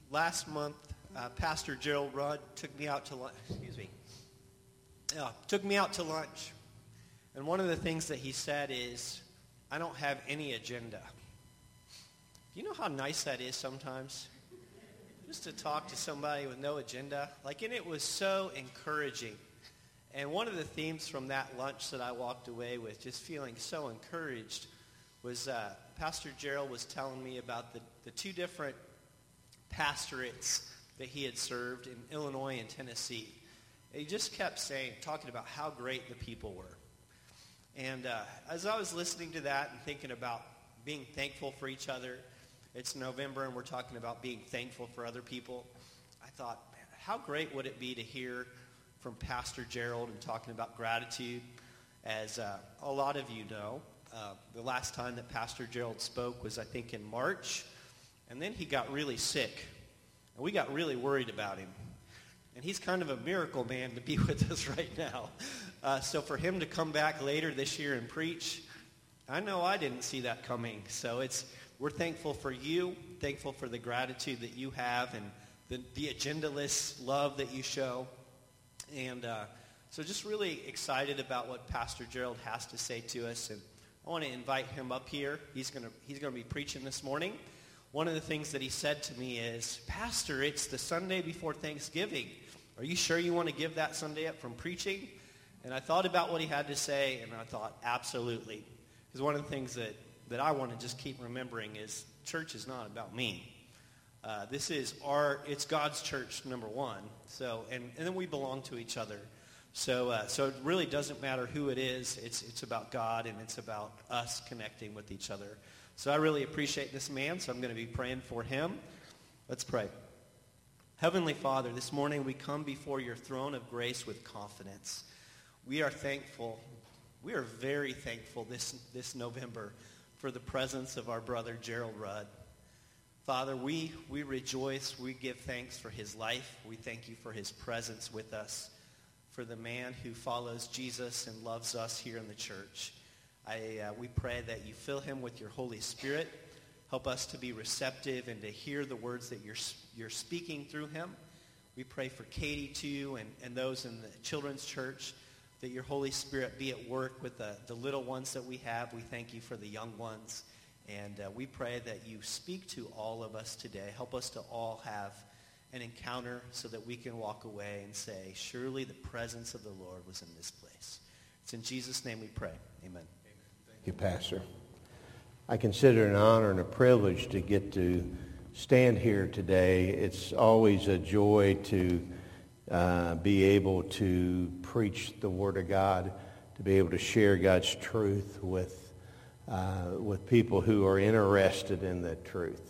Last month, Pastor Gerald Rudd took me out to lunch. Took me out to lunch, and one of the things that he said is, "I don't have any agenda." Do you know how nice that is sometimes? Just to talk to somebody with no agenda, and it was so encouraging. And one of the themes from that lunch that I walked away with, just feeling so encouraged, was Pastor Gerald was telling me about the two different pastorates that he had served in Illinois and Tennessee. And he just kept talking about how great the people were. And as I was listening to that and thinking about being thankful for each other, it's November and we're talking about being thankful for other people, I thought, man, how great would it be to hear from Pastor Gerald and talking about gratitude. As a lot of you know, the last time that Pastor Gerald spoke was, I think, in March. And then he got really sick. And we got really worried about him. And he's kind of a miracle man to be with us right now. So for him to come back later this year and preach, I know I didn't see that coming. So we're thankful for you, thankful for the gratitude that you have and the agendaless love that you show. And so just really excited about what Pastor Gerald has to say to us. And I want to invite him up here. He's going to be preaching this morning. One of the things that he said to me is, "Pastor, it's the Sunday before Thanksgiving. Are you sure you want to give that Sunday up from preaching?" And I thought about what he had to say, and I thought, absolutely. Because one of the things that I want to just keep remembering is church is not about me. It's God's church, number one. So, and then we belong to each other. So it really doesn't matter who it is. It's about God, and it's about us connecting with each other. So I really appreciate this man, so I'm going to be praying for him. Let's pray. Heavenly Father, this morning we come before your throne of grace with confidence. We are thankful. We are very thankful this November for the presence of our brother Gerald Rudd. Father, we rejoice. We give thanks for his life. We thank you for his presence with us, for the man who follows Jesus and loves us here in the church. We pray that you fill him with your Holy Spirit. Help us to be receptive and to hear the words that you're speaking through him. We pray for Katie, too, and those in the children's church, that your Holy Spirit be at work with the little ones that we have. We thank you for the young ones. And we pray that you speak to all of us today. Help us to all have an encounter so that we can walk away and say, surely the presence of the Lord was in this place. It's in Jesus' name we pray. Amen. Thank you, Pastor. I consider it an honor and a privilege to get to stand here today. It's always a joy to be able to preach the Word of God, to be able to share God's truth with people who are interested in the truth.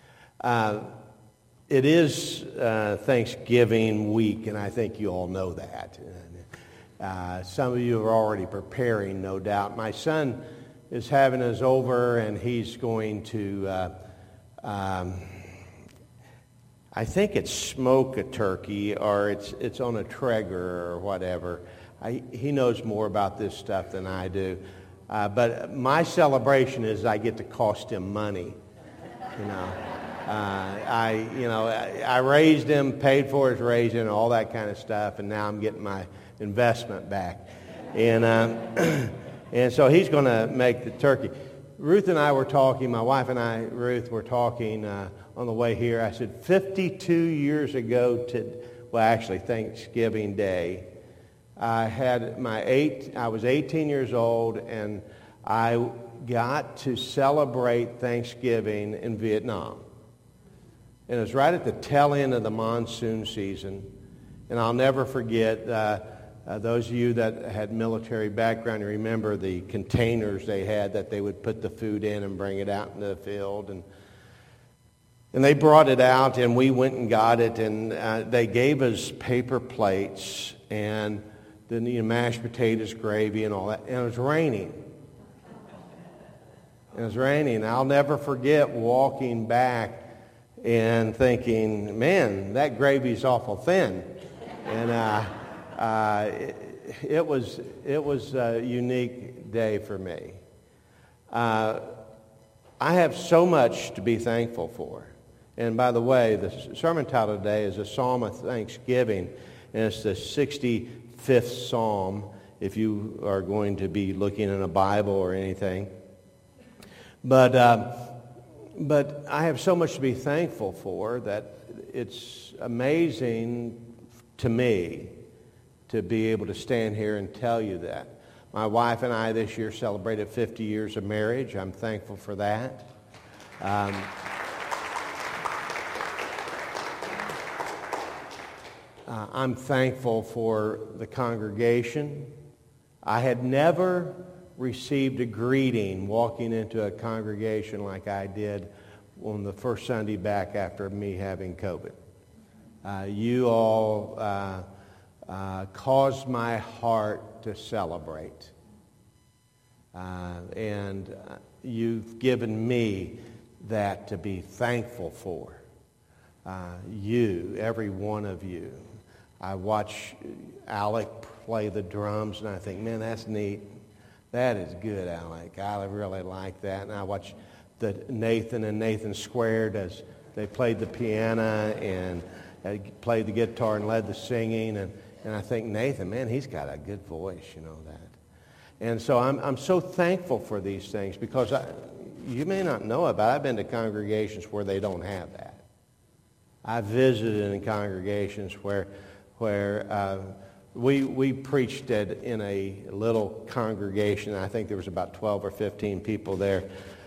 It is Thanksgiving week, and I think you all know that. Some of you are already preparing, no doubt. My son is having us over, and he's going to, I think it's smoke a turkey, or it's on a Traeger or whatever. He knows more about this stuff than I do. But my celebration is I get to cost him money. I raised him, paid for his raising, all that kind of stuff, and now I'm getting my investment back. And so he's going to make the turkey. Ruth and I were talking, my wife and I, Ruth, were talking on the way here. I said 52 years ago actually Thanksgiving Day, I was 18 years old, and I got to celebrate Thanksgiving in Vietnam. And it was right at the tail end of the monsoon season. And I'll never forget, those of you that had military background, you remember the containers they had that they would put the food in and bring it out into the field. And they brought it out, and we went and got it, and they gave us paper plates, and then mashed potatoes, gravy, and all that. And it was raining. I'll never forget walking back and thinking, man, that gravy's awful thin. And it was a unique day for me. I have so much to be thankful for. And by the way, the sermon title today is a Psalm of Thanksgiving, and it's the 65th Psalm if you are going to be looking in a Bible or anything. But I have so much to be thankful for that it's amazing to me to be able to stand here and tell you that. My wife and I this year celebrated 50 years of marriage. I'm thankful for that. I'm thankful for the congregation. I had never received a greeting walking into a congregation like I did on the first Sunday back after me having COVID. You all caused my heart to celebrate. And you've given me that to be thankful for. You, every one of you. I watch Alec play the drums and I think, man, that's neat. That is good, Alec. I really like that. And I watch Nathan and Nathan Squared as they played the piano and played the guitar and led the singing. And I think, Nathan, man, he's got a good voice, you know that. And so I'm so thankful for these things because you may not know it, but I've been to congregations where they don't have that. I visited in congregations where we preached in a little congregation. I think there was about 12 or 15 people there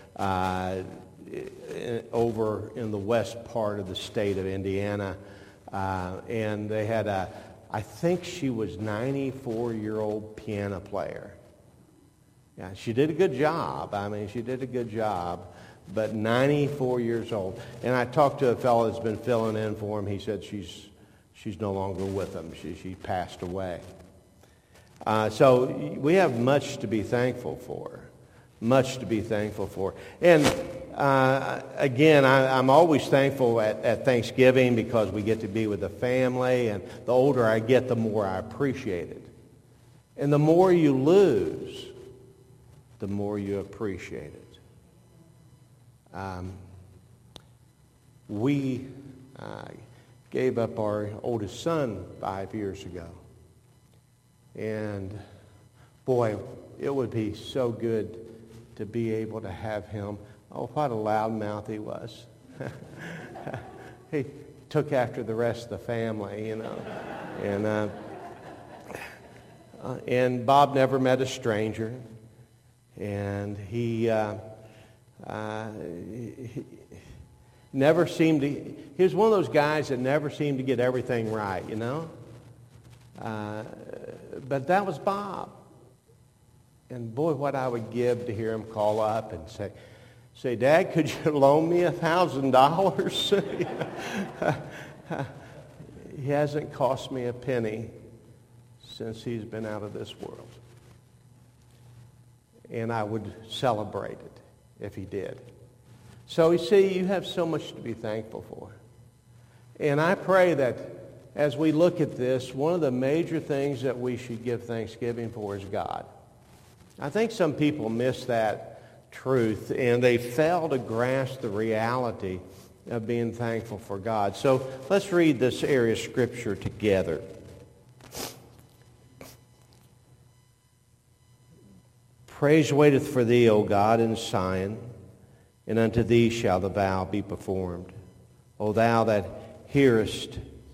over in the west part of the state of Indiana. And they had I think she was 94-year-old piano player. Yeah, she did a good job. I mean, she did a good job, but 94 years old. And I talked to a fellow that's been filling in for him. He said she's no longer with them. She passed away. So we have much to be thankful for. Much to be thankful for. And again, I'm always thankful at Thanksgiving because we get to be with the family. And the older I get, the more I appreciate it. And the more you lose, the more you appreciate it. We gave up our oldest son 5 years ago. And boy, it would be so good to be able to have him. Oh, what a loudmouth he was. He took after the rest of the family, you know. And Bob never met a stranger. And he never seemed to, he was one of those guys that never seemed to get everything right, you know. But that was Bob. And boy, what I would give to hear him call up and say, Dad, could you loan me $1,000? He hasn't cost me a penny since he's been out of this world. And I would celebrate it if he did. So you see, you have so much to be thankful for. And I pray that as we look at this, one of the major things that we should give thanksgiving for is God. I think some people miss that truth, and they fail to grasp the reality of being thankful for God. So let's read this area of Scripture together. Praise waiteth for thee, O God, in Zion, and unto thee shall the vow be performed. O thou that hearest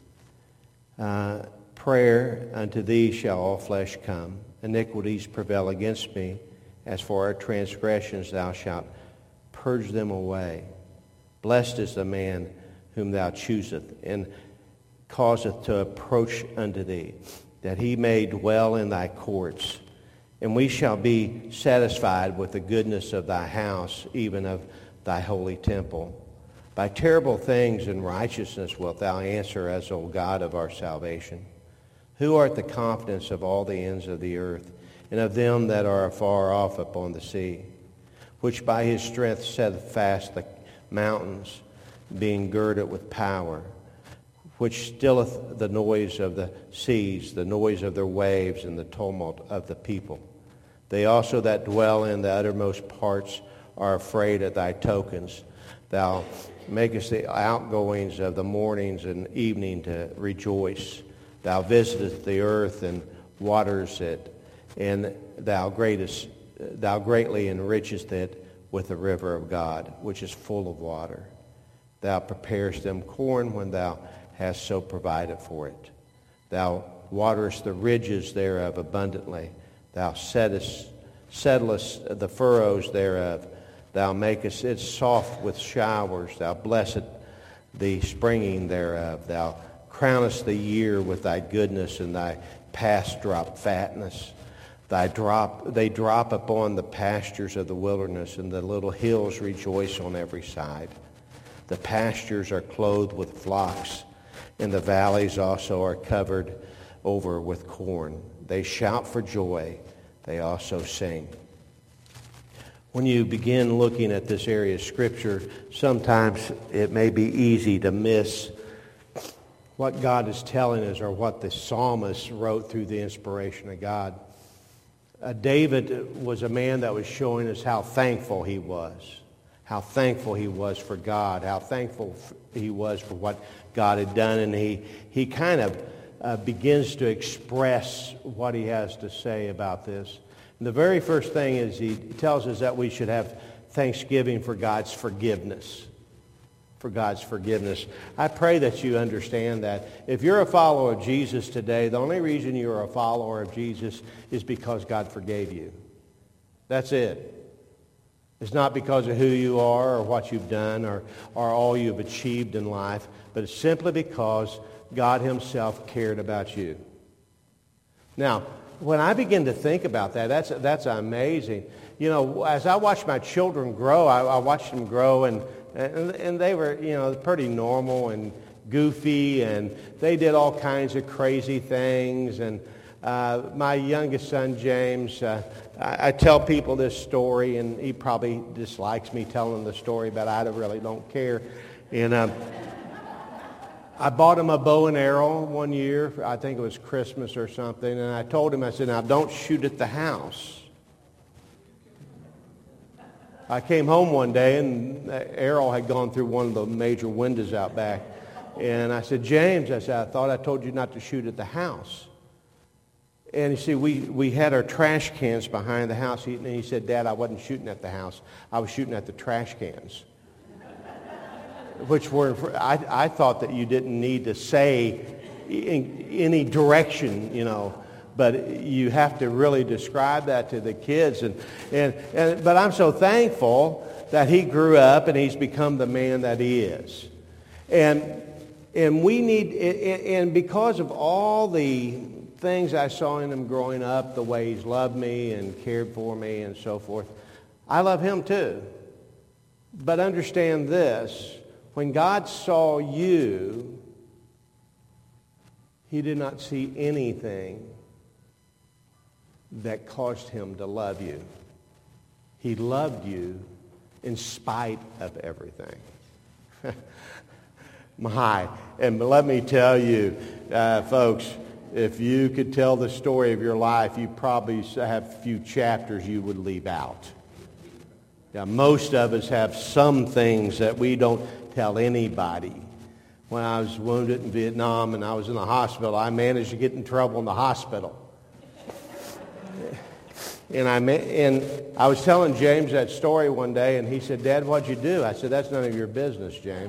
prayer, unto thee shall all flesh come. Iniquities prevail against me. As for our transgressions, thou shalt purge them away. Blessed is the man whom thou choosest, and causeth to approach unto thee, that he may dwell in thy courts. And we shall be satisfied with the goodness of thy house, even of thy holy temple. By terrible things and righteousness wilt thou answer us, O God of our salvation. Who art the confidence of all the ends of the earth, and of them that are afar off upon the sea, which by his strength setteth fast the mountains, being girded with power, which stilleth the noise of the seas, the noise of their waves, and the tumult of the people. They also that dwell in the uttermost parts are afraid of thy tokens. Thou makest the outgoings of the mornings and evening to rejoice. Thou visitest the earth and waters it, and thou greatly enrichest it with the river of God, which is full of water. Thou preparest them corn when thou hast so provided for it. Thou waterest the ridges thereof abundantly. Thou settlest the furrows thereof. Thou makest it soft with showers. Thou blessest the springing thereof. Thou crownest the year with thy goodness, and thy paths drop fatness. They drop upon the pastures of the wilderness, and the little hills rejoice on every side. The pastures are clothed with flocks, and the valleys also are covered over with corn. They shout for joy. They also sing. When you begin looking at this area of Scripture, sometimes it may be easy to miss what God is telling us or what the psalmist wrote through the inspiration of God. David was a man that was showing us how thankful he was for God, how thankful he was for what God had done, and he kind of begins to express what he has to say about this. And the very first thing is he tells us that we should have thanksgiving for God's forgiveness. For God's forgiveness. I pray that you understand that. If you're a follower of Jesus today, the only reason you're a follower of Jesus is because God forgave you. That's it. It's not because of who you are or what you've done or all you've achieved in life, but it's simply because God himself cared about you. Now, when I begin to think about that, that's amazing. You know, as I watch my children grow, I watched them grow, and they were, pretty normal and goofy, and they did all kinds of crazy things. And my youngest son, James, I tell people this story, and he probably dislikes me telling the story, but I really don't care. And I bought him a bow and arrow one year. I think it was Christmas or something. And I told him, I said, now don't shoot at the house. I came home one day, and the arrow had gone through one of the major windows out back. And I said, James, I thought I told you not to shoot at the house. And you see, we had our trash cans behind the house. And he said, Dad, I wasn't shooting at the house. I was shooting at the trash cans. Which were, I thought that you didn't need to say in any direction, but you have to really describe that to the kids. But I'm so thankful that he grew up and he's become the man that he is. And we need, and because of all the things I saw in him growing up, the way he's loved me and cared for me and so forth, I love him too. But understand this, when God saw you, he did not see anything that caused him to love you. He loved you in spite of everything. And let me tell you, folks, if you could tell the story of your life, you probably have a few chapters you would leave out. Yeah, most of us have some things that we don't tell anybody. When I was wounded in Vietnam and I was in the hospital, I managed to get in trouble in the hospital. And I was telling James that story one day, and he said, Dad, what'd you do? I said, that's none of your business, James.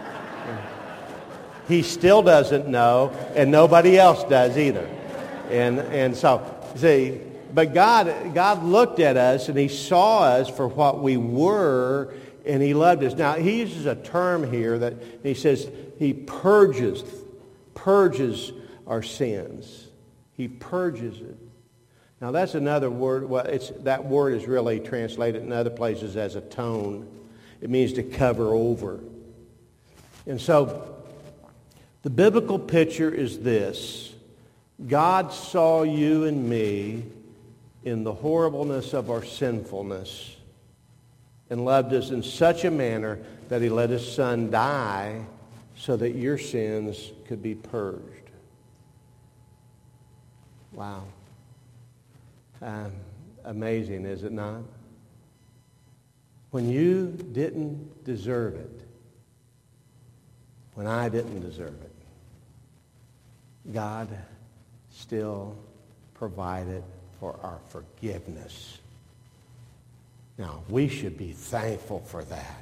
He still doesn't know, and nobody else does either. And so, see, but God looked at us, and he saw us for what we were, and he loved us. Now, he uses a term here that he says he purges our sins. He purges it. Now, that's another word. Well, that word is really translated in other places as atone. It means to cover over. And so, the biblical picture is this. God saw you and me in the horribleness of our sinfulness and loved us in such a manner that he let his son die so that your sins could be purged. Wow. Amazing, is it not? When you didn't deserve it, when I didn't deserve it, God still provided for our forgiveness. Now, we should be thankful for that.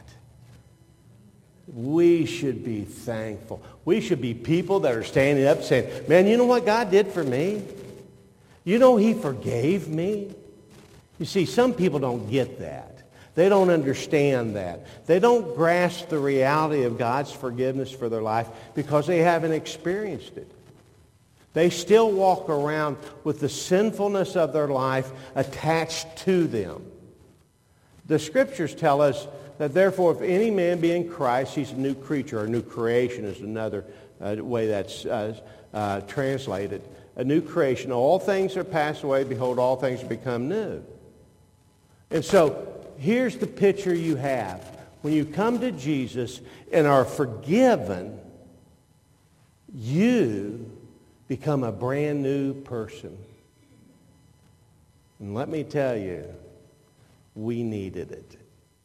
We should be thankful. We should be people that are standing up saying, man, you know what God did for me? You know He forgave me? You see, some people don't get that. They don't understand that. They don't grasp the reality of God's forgiveness for their life because they haven't experienced it. They still walk around with the sinfulness of their life attached to them. The Scriptures tell us that therefore if any man be in Christ, he's a new creature, or a new creation is another way that's translated. A new creation. All things are passed away. Behold, all things have become new. And so here's the picture you have. When you come to Jesus and are forgiven, you become a brand new person. And let me tell you, we needed it.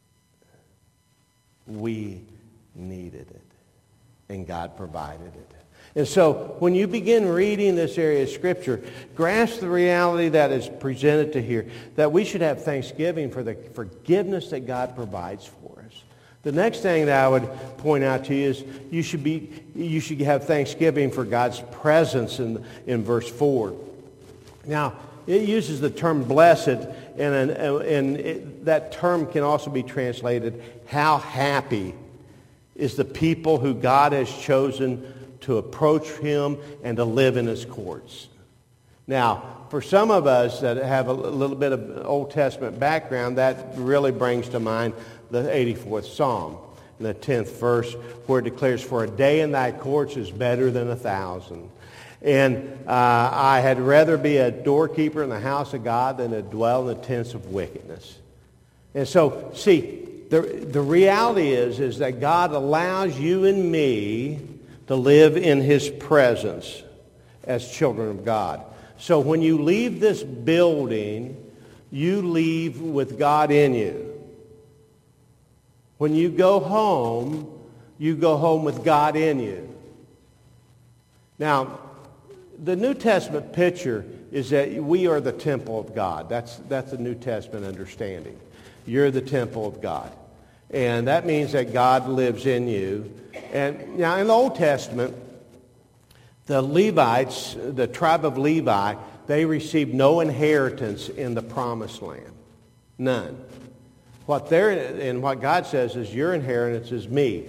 We needed it. And God provided it. And so when you begin reading this area of Scripture, grasp the reality that is presented to here, that we should have thanksgiving for the forgiveness that God provides for us. The next thing that I would point out to you is you should have thanksgiving for God's presence in verse 4. Now, it uses the term blessed, and that term can also be translated, how happy is the people who God has chosen to approach Him and to live in His courts. Now, for some of us that have a little bit of Old Testament background, that really brings to mind the 84th Psalm, in the 10th verse, where it declares, for a day in thy courts is better than 1,000. And I had rather be a doorkeeper in the house of God than to dwell in the tents of wickedness. And so, see, the reality is that God allows you and me to live in His presence as children of God. So when you leave this building, you leave with God in you. When you go home with God in you. Now, the New Testament picture is that we are the temple of God. That's the New Testament understanding. You're the temple of God. And that means that God lives in you. And now in the Old Testament, the Levites, the tribe of Levi, they received no inheritance in the promised land. None. What God says is your inheritance is me.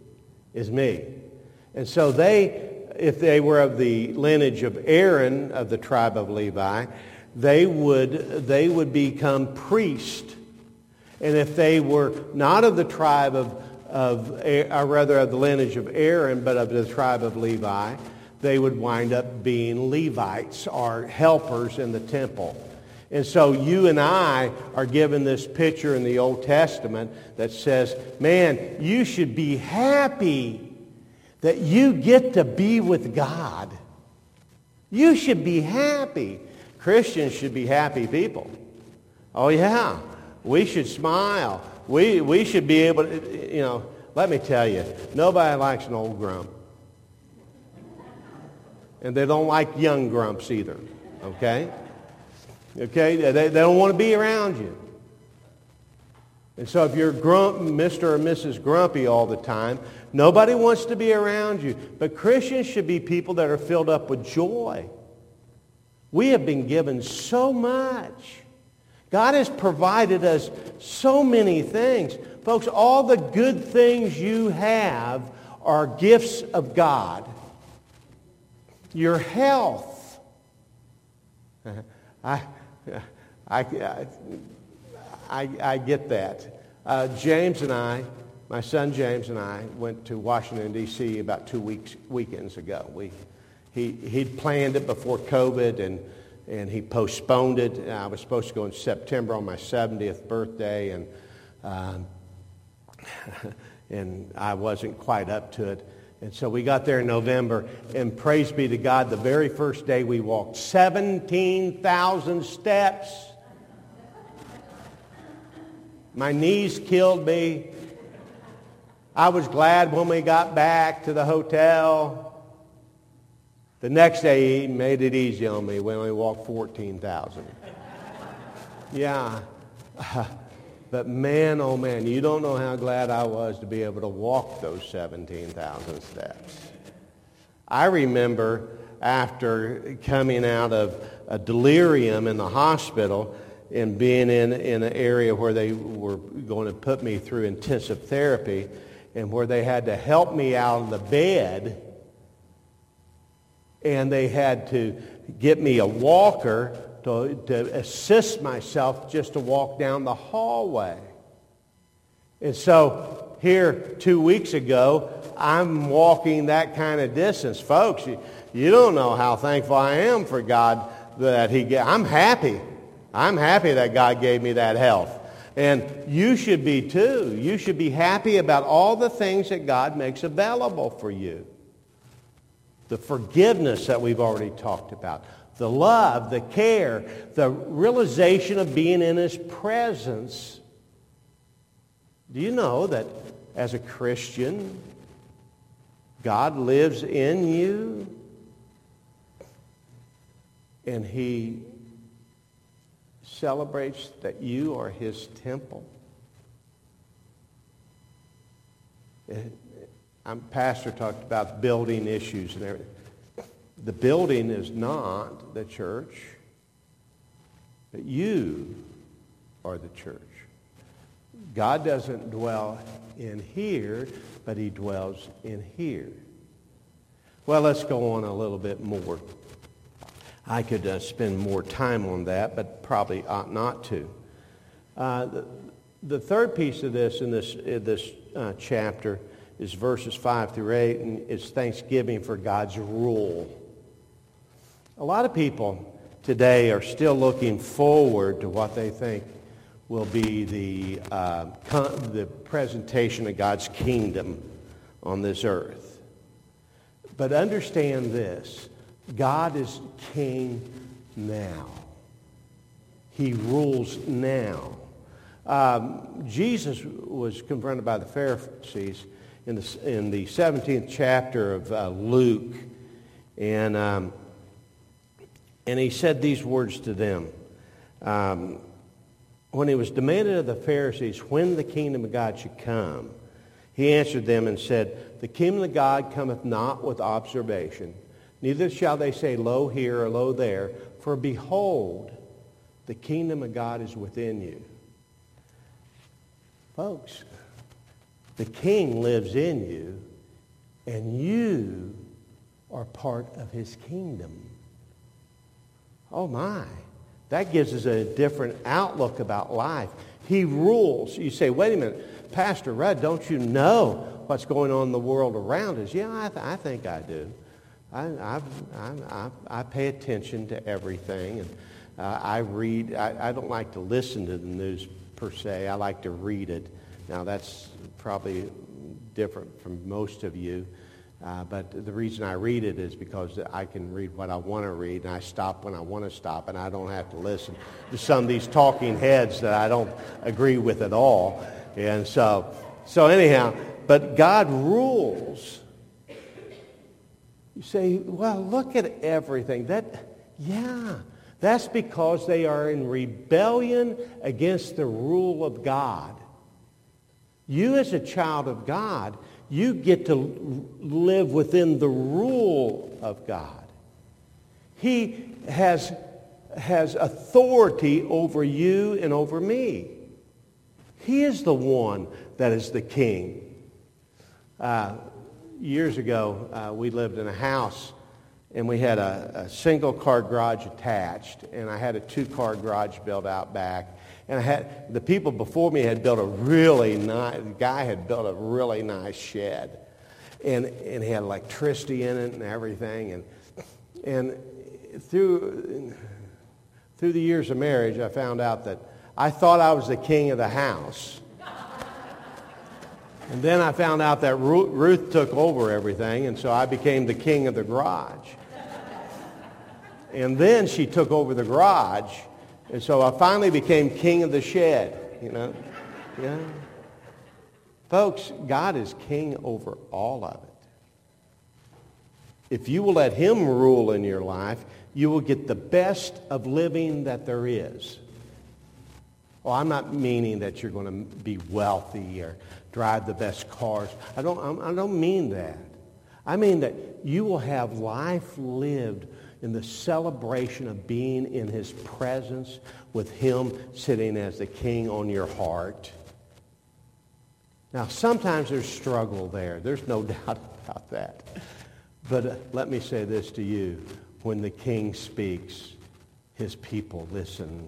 And so if they were of the lineage of Aaron of the tribe of Levi, they would become priests. And if they were not of the tribe of the lineage of Aaron, but of the tribe of Levi, they would wind up being Levites, or helpers in the temple. And so you and I are given this picture in the Old Testament that says, man, you should be happy that you get to be with God. You should be happy. Christians should be happy people. Oh yeah, we should smile. We should be able to, let me tell you, nobody likes an old grump. And they don't like young grumps either, okay? Okay, they don't want to be around you. And so if you're Mr. or Mrs. Grumpy all the time, nobody wants to be around you. But Christians should be people that are filled up with joy. We have been given so much. God has provided us so many things. Folks, all the good things you have are gifts of God. Your health. I get that. James and I, my son James and I, went to Washington, D.C. about 2 weekends ago. He'd planned it before COVID, and he postponed it. I was supposed to go in September on my 70th birthday, and I wasn't quite up to it. And so we got there in November, and praise be to God, the very first day we walked 17,000 steps. My knees killed me. I was glad when we got back to the hotel. The next day, he made it easy on me. We only walked 14,000. Yeah. But man, oh man, you don't know how glad I was to be able to walk those 17,000 steps. I remember after coming out of a delirium in the hospital and being in an area where they were going to put me through intensive therapy and where they had to help me out of the bed and they had to get me a walker to assist myself just to walk down the hallway. And so here 2 weeks ago, I'm walking that kind of distance. Folks, you don't know how thankful I am for God that I'm happy. I'm happy that God gave me that health. And you should be too. You should be happy about all the things that God makes available for you. The forgiveness that we've already talked about. The love, the care, the realization of being in His presence. Do you know that as a Christian, God lives in you? And He celebrates that you are His temple. Pastor talked about building issues and everything. The building is not the church, but you are the church. God doesn't dwell in here, but He dwells in here. Well, let's go on a little bit more. I could spend more time on that, but probably ought not to. The third piece of this in this chapter is verses 5 through 8, and it's thanksgiving for God's rule. A lot of people today are still looking forward to what they think will be the presentation of God's kingdom on this earth. But understand this. God is king now. He rules now. Jesus was confronted by the Pharisees in the 17th chapter of Luke, and he said these words to them. When he was demanded of the Pharisees when the kingdom of God should come, he answered them and said, "The kingdom of God cometh not with observation, neither shall they say, Lo here or lo there, for behold, the kingdom of God is within you." Folks, the King lives in you, and you are part of His kingdom. Oh my, that gives us a different outlook about life. He rules. You say, wait a minute, Pastor Rudd, don't you know what's going on in the world around us? Yeah, I think I do. I pay attention to everything, and I read. I don't like to listen to the news per se. I like to read it. Now, that's probably different from most of you. But the reason I read it is because I can read what I want to read, and I stop when I want to stop, and I don't have to listen to some of these talking heads that I don't agree with at all. And so anyhow, but God rules. You say, well, look at everything. That's because they are in rebellion against the rule of God. You as a child of God, you get to live within the rule of God. He has authority over you and over me. He is the one that is the king. Years ago, we lived in a house, and we had a single-car garage attached, and I had a two-car garage built out back. And the people before me had built the guy had built a really nice shed. And he had electricity in it and everything. And through the years of marriage, I found out that I thought I was the king of the house. And then I found out that Ruth took over everything, and so I became the king of the garage. And then she took over the garage. And so I finally became king of the shed, you know. Yeah. Folks, God is king over all of it. If you will let him rule in your life, you will get the best of living that there is. Well, I'm not meaning that you're going to be wealthy or drive the best cars. I don't mean that. I mean that you will have life lived in the celebration of being in his presence with him sitting as the king on your heart. Now, sometimes there's struggle there. There's no doubt about that. But let me say this to you. When the king speaks, his people listen.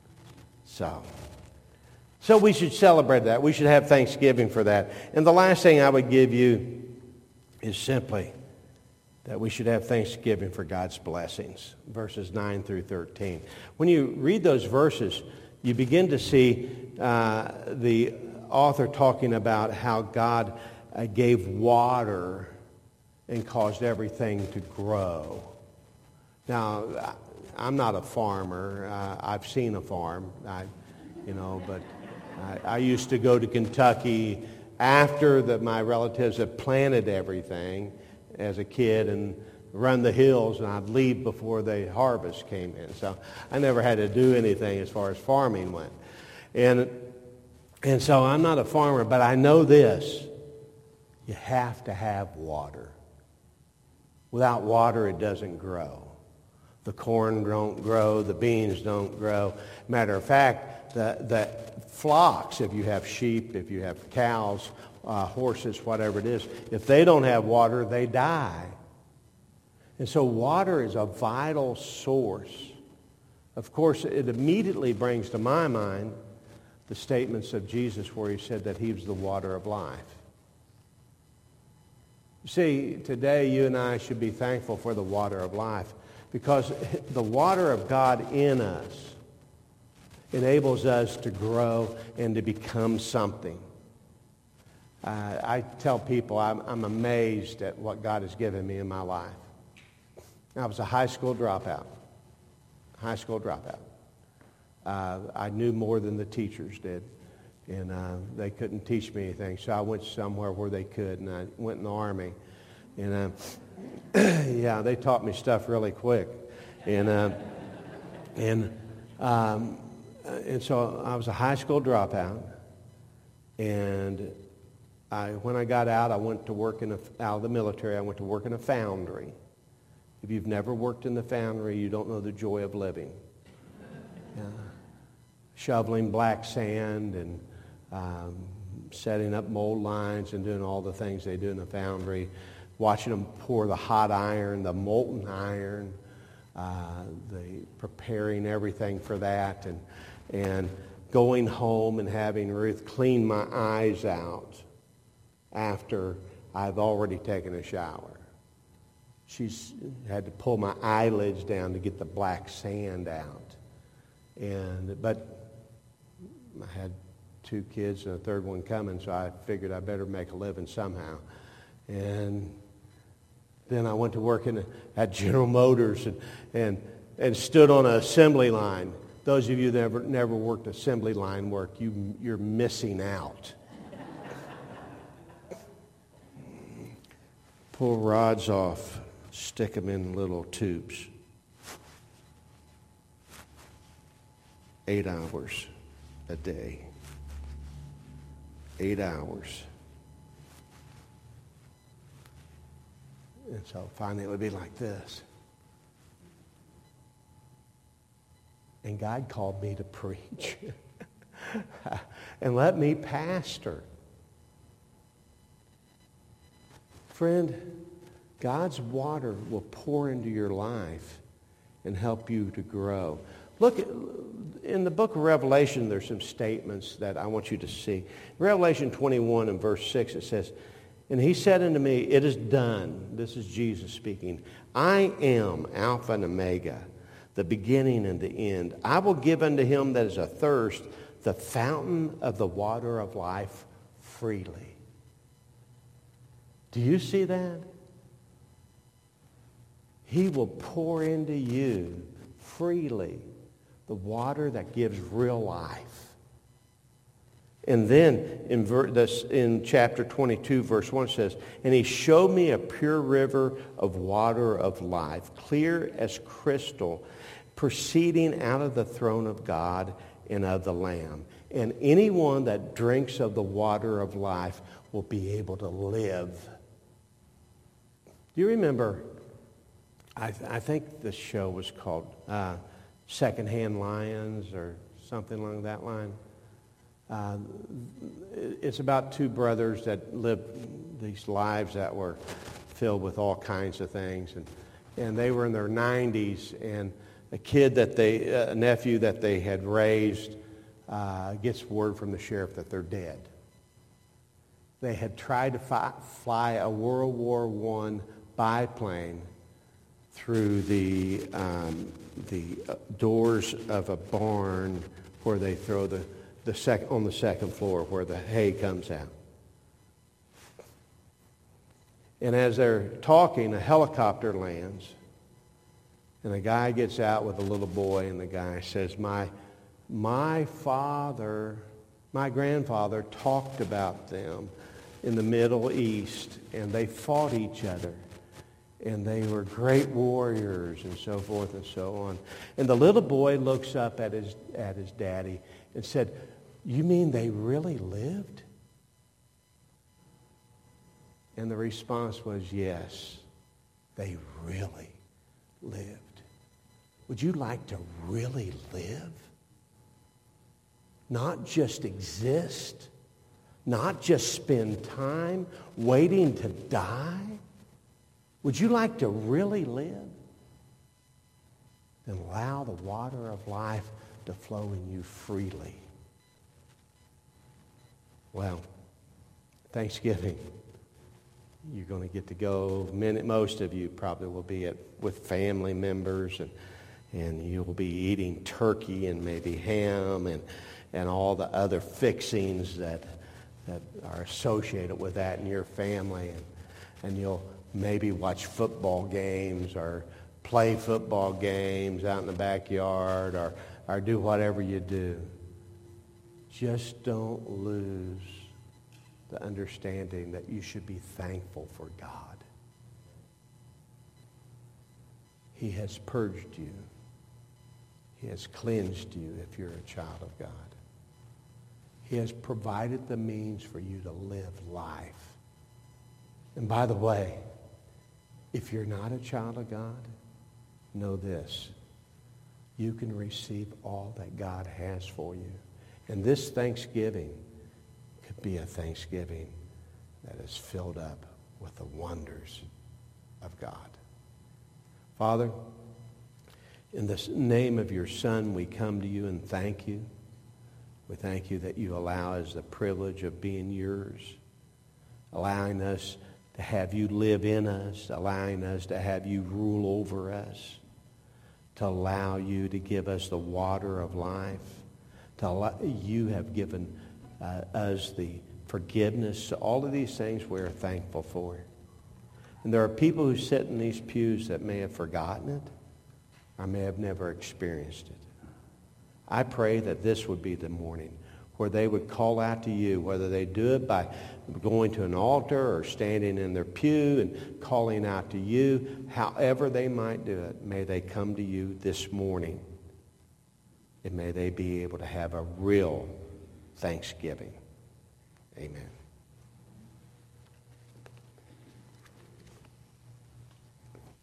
So we should celebrate that. We should have Thanksgiving for that. And the last thing I would give you is simply that we should have Thanksgiving for God's blessings, verses 9 through 13. When you read those verses, you begin to see the author talking about how God gave water and caused everything to grow. Now, I'm not a farmer. I've seen a farm, but I used to go to Kentucky after my relatives had planted everything as a kid and run the hills, and I'd leave before the harvest came in. So I never had to do anything as far as farming went. And so I'm not a farmer, but I know this. You have to have water. Without water, it doesn't grow. The corn don't grow. The beans don't grow. Matter of fact, the flocks, if you have sheep, if you have cows, horses, whatever it is, if they don't have water, they die. And so water is a vital source. Of course, it immediately brings to my mind the statements of Jesus where he said that he was the water of life. See, today you and I should be thankful for the water of life because the water of God in us enables us to grow and to become something. I tell people I'm amazed at what God has given me in my life. I was a high school dropout. I knew more than the teachers did. And they couldn't teach me anything. So I went somewhere where they could, and I went in the Army. And they taught me stuff really quick. And so I was a high school dropout. And when I got out, I went to work out of the military. I went to work in a foundry. If you've never worked in the foundry, you don't know the joy of living. Shoveling black sand and setting up mold lines and doing all the things they do in the foundry, watching them pour the hot iron, the molten iron, preparing everything for that, and going home and having Ruth clean my eyes out after I've already taken a shower. She's had to pull my eyelids down to get the black sand out. But I had 2 kids and a third one coming, so I figured I better make a living somehow. And then I went to work at General Motors and stood on an assembly line. Those of you that never worked assembly line work, you're missing out. Pull rods off, stick them in little tubes. 8 hours a day. 8 hours. And so finally it would be like this. And God called me to preach and let me pastor. Friend, God's water will pour into your life and help you to grow. Look, in the book of Revelation, there's some statements that I want you to see. Revelation 21 and verse 6, it says, "And he said unto me, it is done." This is Jesus speaking. "I am Alpha and Omega, the beginning and the end. I will give unto him that is athirst the fountain of the water of life freely." Do you see that? He will pour into you freely the water that gives real life. And then in chapter 22, verse 1 says, and he showed me a pure river of water of life, clear as crystal, proceeding out of the throne of God and of the Lamb. And anyone that drinks of the water of life will be able to live. Do you remember, I think the show was called Secondhand Lions or something along that line. It's about two brothers that lived these lives that were filled with all kinds of things. And they were in their 90s, and a nephew that they had raised gets word from the sheriff that they're dead. They had tried to fly a World War I biplane through the doors of a barn where they throw on the second floor where the hay comes out. And as they're talking, a helicopter lands, and a guy gets out with a little boy, and the guy says, my grandfather talked about them in the Middle East, and they fought each other, and they were great warriors, and so forth and so on. And the little boy looks up at his daddy and said, you mean they really lived? And the response was, yes, they really lived. Would you like to really live? Not just exist, not just spend time waiting to die. Would you like to really live? Then allow the water of life to flow in you freely. Well, Thanksgiving, you're going to get to go. Most of you probably will be with family members, and you'll be eating turkey and maybe ham and all the other fixings that are associated with that in your family. And you'll maybe watch football games or play football games out in the backyard or do whatever you do. Just don't lose the understanding that you should be thankful for God. He has purged you. He has cleansed you if you're a child of God. He has provided the means for you to live life. And by the way, if you're not a child of God, know this. You can receive all that God has for you. And this Thanksgiving could be a Thanksgiving that is filled up with the wonders of God. Father, in the name of your Son, we come to you and thank you. We thank you that you allow us the privilege of being yours, allowing us to have you live in us, allowing us to have you rule over us, to allow you to give us the water of life. You have given us the forgiveness. All of these things we're thankful for. And there are people who sit in these pews that may have forgotten it or may have never experienced it. I pray that this would be the morning where they would call out to you, whether they do it by going to an altar or standing in their pew and calling out to you. However they might do it, may they come to you this morning. And may they be able to have a real Thanksgiving. Amen.